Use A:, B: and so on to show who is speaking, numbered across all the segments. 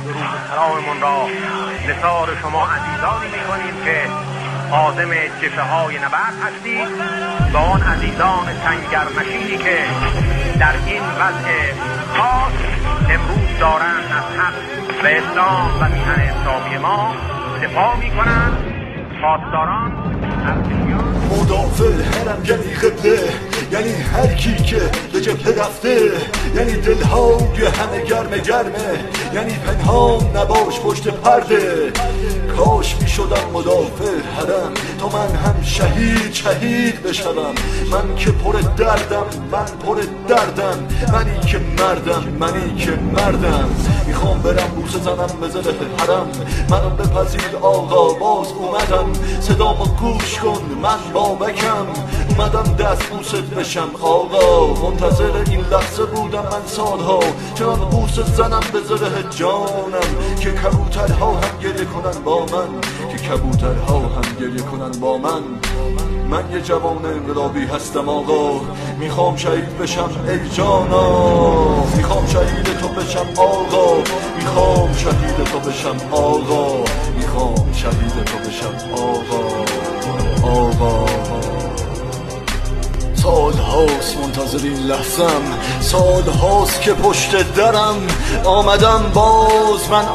A: درود سلاممون را نثار شما عزیزانی میکنیم که عازم جبهه های نبرد هستید و آن عزیزان سنگرنشینی که در این وضع خاص امروز دارند از حق و اسلام و میهن اسلامی ما دفاع میکنند. پاسداران
B: مدافع حرم یعنی قبله، یعنی هر کی که به جبهه رفته، یعنی دلهای همه گرمه، یعنی پنهان نباش پشت پرده. کاش می شدم مدافع حرم تا من هم شهید بشوم. من که پر دردم، من پر دردم، منی که مردم. میخوام برم بوسه زنم به زره حرم، منو بپذیر آقا باز اومدم. صدامو گوش کن من بابکم، اومدم دست بوست بشم آقا. منتظر این لحظه بودم من سالها، چنان بوسه زنم به زره جانم که کبوترها هم گریه کنن با من، من یه جوان انقلابی هستم آقا. میخوام شهید بشم ای جانا، میخوام شهید تو بشم آقا، میخوام شهید تو بشم آقا، میخوام شهید تو بشم آقا. سال هاست منتظر این لحظم، سال هاست که پشت درم آمدم باز من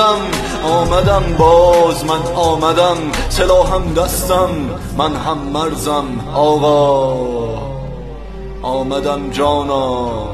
B: آمدم. سلاحم دستم، من هم مرزم آقا. آمدم جانا.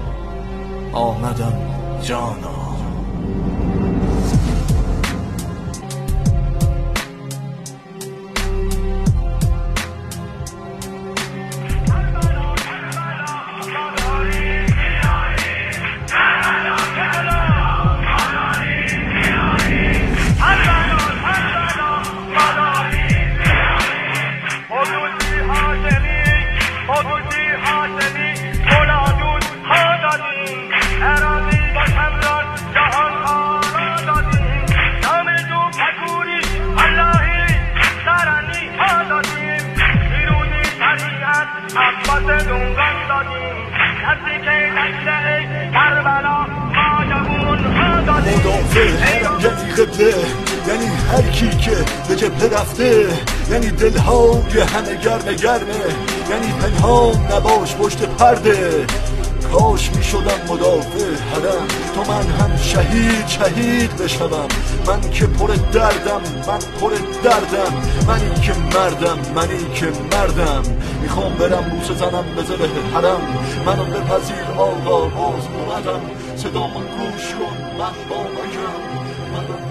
B: مدافع حرم یعنی قبله، یعنی هر کی که به جبهه رفته، یعنی دلهای همه گرمه، یعنی پنهان نباش پشت پرده. کاش می شدم مدافع حرم تا من هم شهید بشوم. من که پر دردم، منی که مردم. میخوام برم بوسه زنم به زره حرم، منو بپذیر آقا باز اومدم. صدامو گوش کن من بابکم.